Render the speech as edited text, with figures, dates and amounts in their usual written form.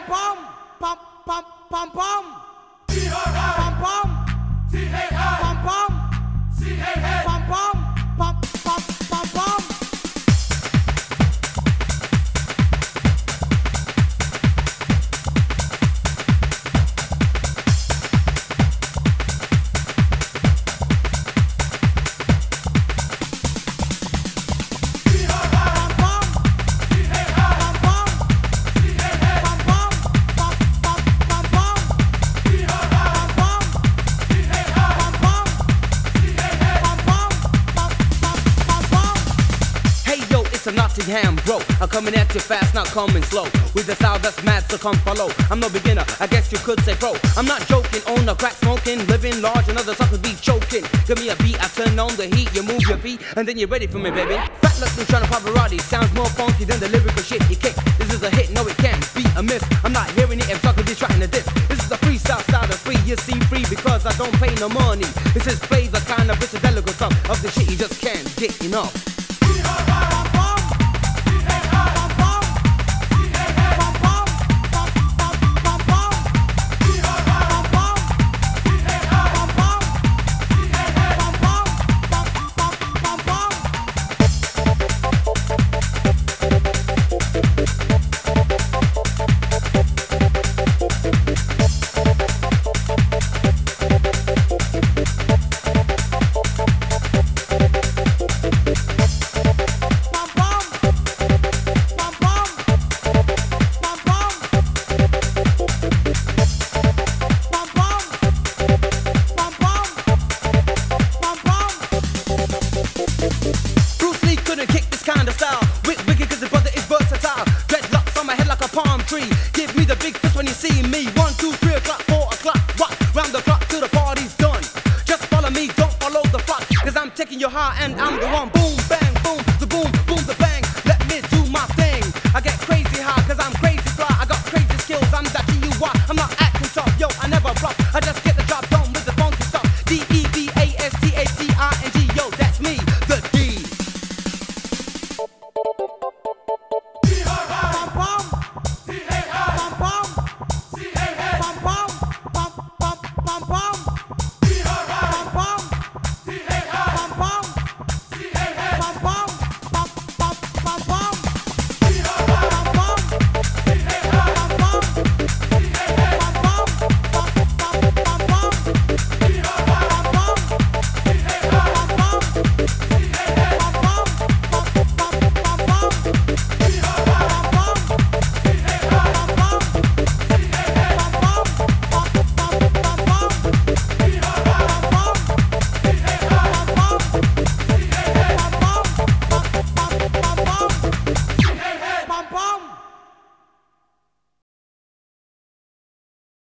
pom pom pom pom pom. T her hey. Pom pom. T hey hey. Pom pom. C hey hey. Pom pom pom pom pom pom. It's a Nottingham bro. I'm coming at you fast, not coming slow. With a style that's mad, so come follow. I'm no beginner, I guess you could say pro. I'm not joking, on the crack smoking, living large and other suckers be choking. Give me a beat, I turn on the heat, you move your feet, and then you're ready for me, baby. Fat looking trying to Pavarotti, sounds more funky than the lyrical shit you kick. This is a hit, no it can't be a miss. I'm not hearing it if suckers be trying to diss. This is a freestyle style of free, you see free because I don't pay no money. This is flavor kind of rich delicate stuff of the shit you just can't get enough.